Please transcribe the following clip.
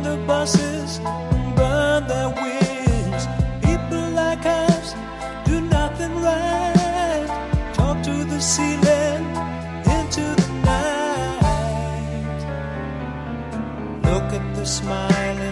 Join the buses and burn their wings. People like us do nothing right. Talk to the ceiling into the night. Look at the smiling